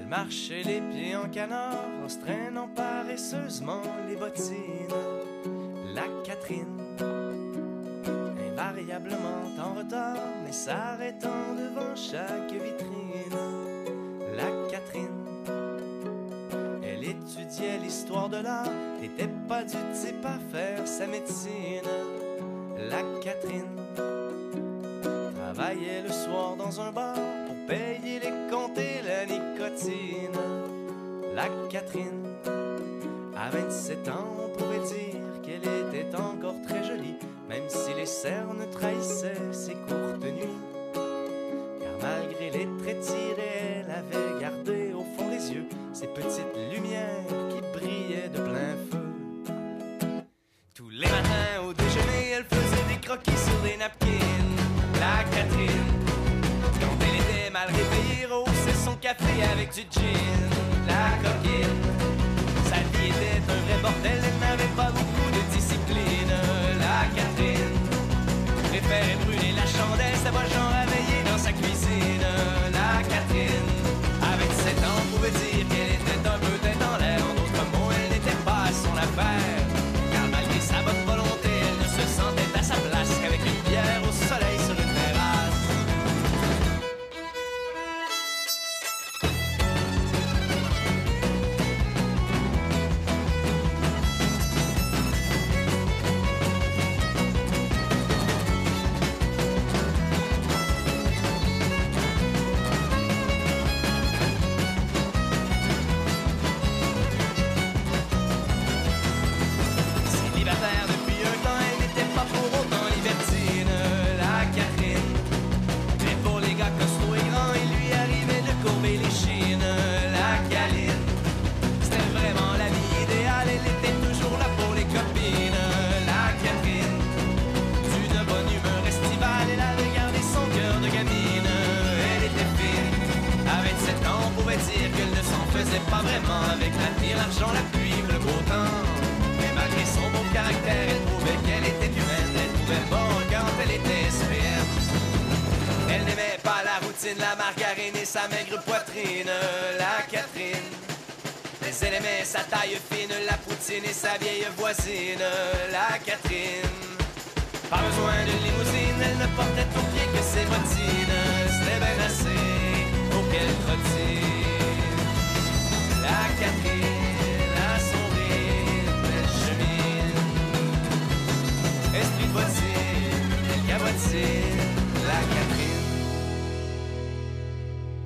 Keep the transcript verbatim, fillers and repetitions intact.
Elle marchait les pieds en canard en se traînant paresseusement les bottines. La Catherine, invariablement en retard, mais s'arrêtant devant chaque vitrine. La Catherine, elle étudiait l'histoire de l'art, n'était pas du type à faire sa médecine. La Catherine travaillait le soir dans un bar pour payer les comptes et la nicotine. La Catherine, à vingt-sept ans, on pouvait dire qu'elle était encore très jolie, même si les cernes trahissaient ses courtes nuits. Car malgré les traits tirés, elle avait gardé au fond des yeux ces petites lumières qui brillaient de plein feu. Tous les matins au déjeuner, elle faisait des croquis sur des napkins. La Catherine, quand elle était mal réveillée, rehaussait son café avec du gin. La coquine, sa vie était un vrai bordel, elle n'avait pas beaucoup de discipline. La Catherine préférait brûler la chandelle, sa voix genre à veiller dans sa cuisine. La Catherine, avec sept ans, on pouvait dire qu'elle était un peu tête en l'air. En d'autres mots, elle n'était pas à son affaire, car malgré sa bonne volonté, elle ne se sentait à sa place qu'avec une bière au soleil sur une terrasse. Célibataire depuis un temps, elle n'était pas pour autant libertine. La Catherine, mais pour les gars costauds et grands, il lui arrivait de courber les chines. La Caline, c'était vraiment la vie idéale, elle était toujours là pour les copines. La Catherine, d'une bonne humeur estivale, elle avait gardé son cœur de gamine. Elle était fine, à vingt-sept ans, on pouvait dire qu'elle ne s'en faisait pas vraiment avec l'avenir, l'argent, la pluie ou le beau temps. Mais malgré son beau caractère, elle trouvait qu'elle était humaine, elle trouvait bon quand elle était S P M. Elle n'aimait pas la routine, la margarine et sa maigre poitrine. La Catherine, mais elle aimait sa taille fine, la poutine et sa vieille voisine. La Catherine, pas besoin de limousine, elle ne portait au pied que ses bottines. C'était bien assez